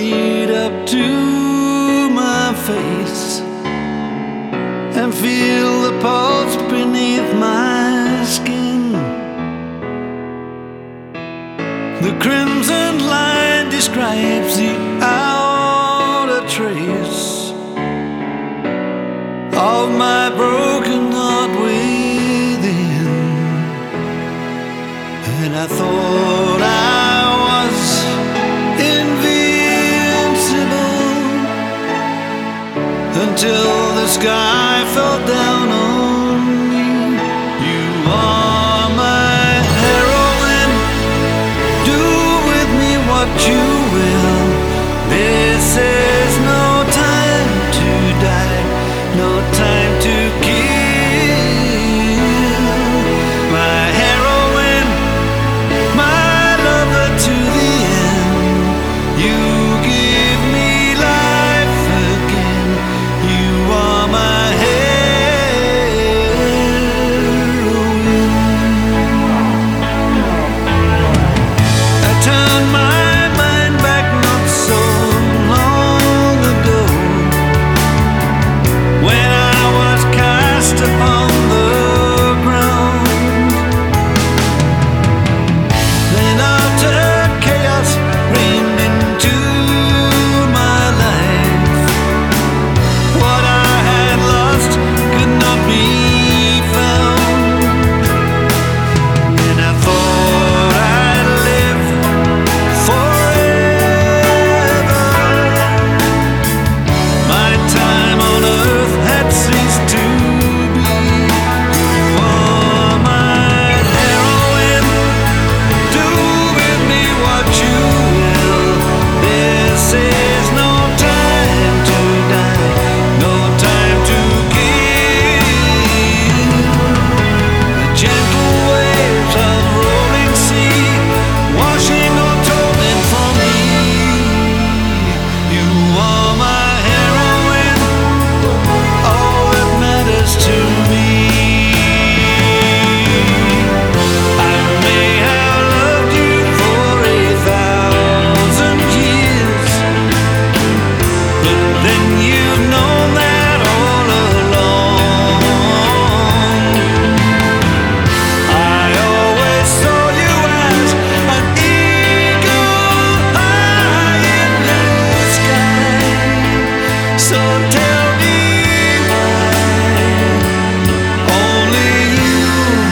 right up to my face and feel the pulse beneath my skin. The crimson line describes the outer trace of my broken heart within. And I thought I was invincible until the sky fell down on me. You are my heroine, do with me what you will. This is no time to die, no time to kill. My heroine, my lover to the end. You give me life again. You are my heroine. I turned my mind back not so long ago, when I was cast upon the ground. Then after chaos reigned into my life, what I had lost could not be found. And I thought I'd live forever. My time on earth had ceased to be. You are my heroine, do with me what you will. This is no time to die, no time to kill. The gentle waves of rolling sea, washing all torment from me. You are my heroine, all that matters to me. I may have loved you for 1,000 years, but then you've known that all along. I always saw you as an eagle high in the sky. So tell me why only you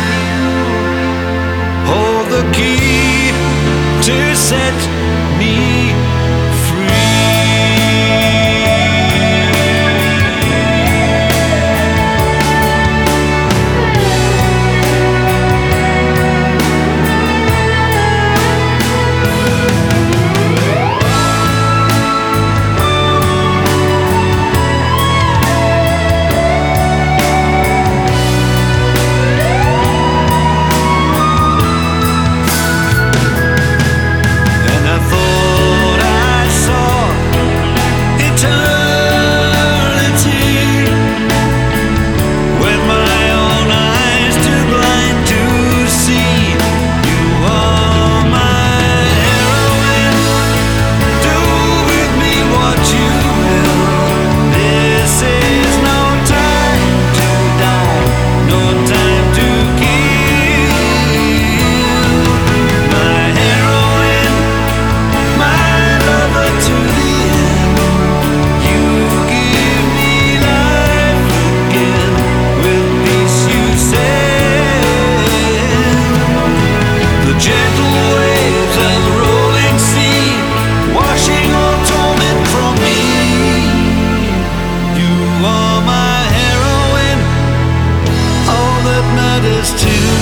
hold the key to set me free. And I thought I saw eternity with my own eyes too blind to see. You are my heroine, do with me what you will. This is no time to die, no time to kill. My heroine, my lover to the end. You give me life again, with peace you said. The gentle waves of the rolling sea, washing all torment from me. You are my heroine, all that matters to